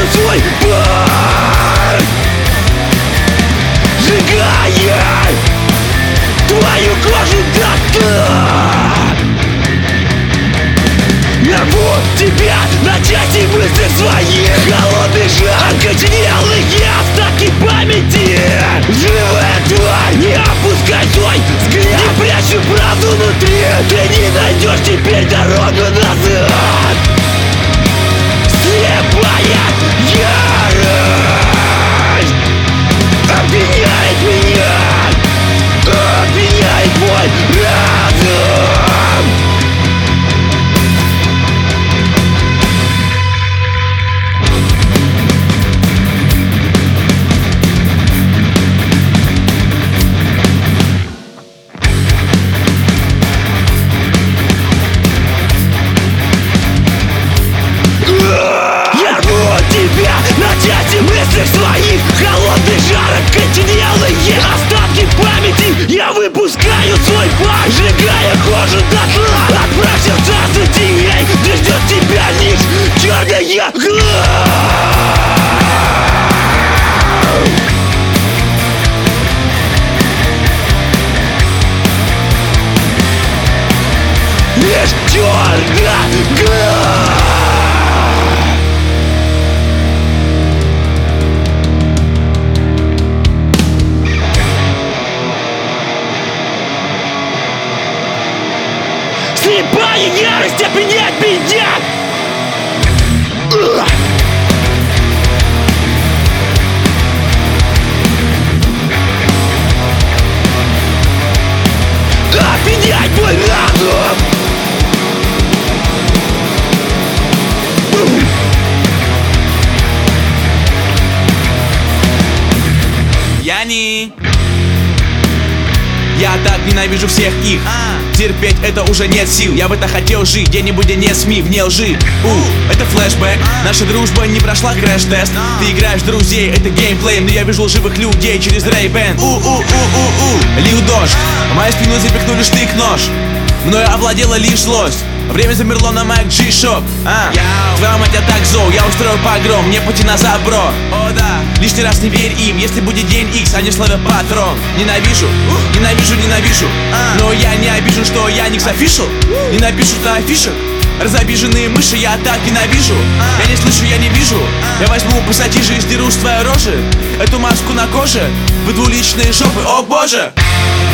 свой путь, сжигая твою кожу дотла. Я рву тебя на части мыслей своих. Холодный жар, окоченелые остатки памяти. Живая тварь, не опускай свой взгляд, не прячу правду внутри. Ты не найдешь теперь дорогу назад. Слепая ярость обвиняет меня, обвиняет мой разум. Мыслях своих холодный жар, окоченелые остатки памяти. Я выпускаю свой пар, сжигая кожу дотла. Отправься в царство теней, где ждет тебя лишь черная глава. Лишь черная глава. Слепая ярость обвиняет меня. Обвиняет мой разум. Я так ненавижу всех их. Терпеть это уже нет сил. Я бы так хотел жить где-нибудь, где нет СМИ, вне лжи. Это флешбэк, наша дружба не прошла крэш-тест. Ты играешь в друзей, это геймплей, но я вижу лживых людей через Ray-Ban. Лил дождь, в мою спину запихнули штык-нож. Мною овладела лишь злость. Время замерло на Майк G Shop. Твоя мать, я так зол, я устрою погром. Мне пути назад, бро. О да, лишний раз не верь им. Если будет день X, они словят патрон. Ненавижу, ненавижу, ненавижу. Но я не обижен, что я Никс Official. Не напишут на афишах разобиженные мыши, я так ненавижу. Я не слышу, я не вижу. Я возьму пассатижи и сдеру с твоей рожи эту маску на коже в двуличные жопы, о боже.